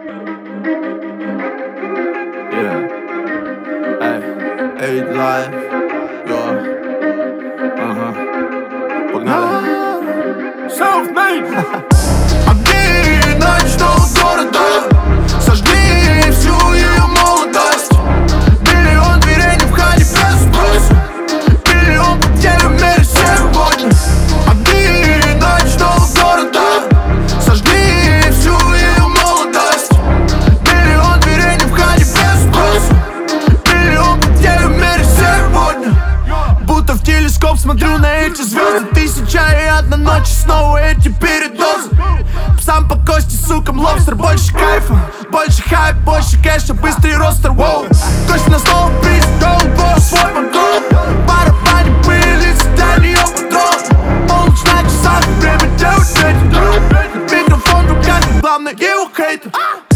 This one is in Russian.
Yeah. Эй, эй, live. Йо. Ага. Погнали. Self-made. Огни ночного города, сожги всю ее молодость. Миллион дверей не входи без спроса. Миллион потерь в мире сегодня. Огни ночного города, сожги всю ее молодость. Миллион дверей не входи без спроса. Миллион потерь в мире сегодня. Будто в телескоп смотрю на эти звезды. 1001 ночь, снова эти передозы. Сам по кости, сукам, лобстер. Больше кайфа, больше хайп, больше кэша, быстрый ростер, воу. Кость на снова приз, голубой свой банкрот. Барабане пылится, дай нее патрон. Полночь на часах, время делать ветер. Микрофон в руках, главное его хейтер.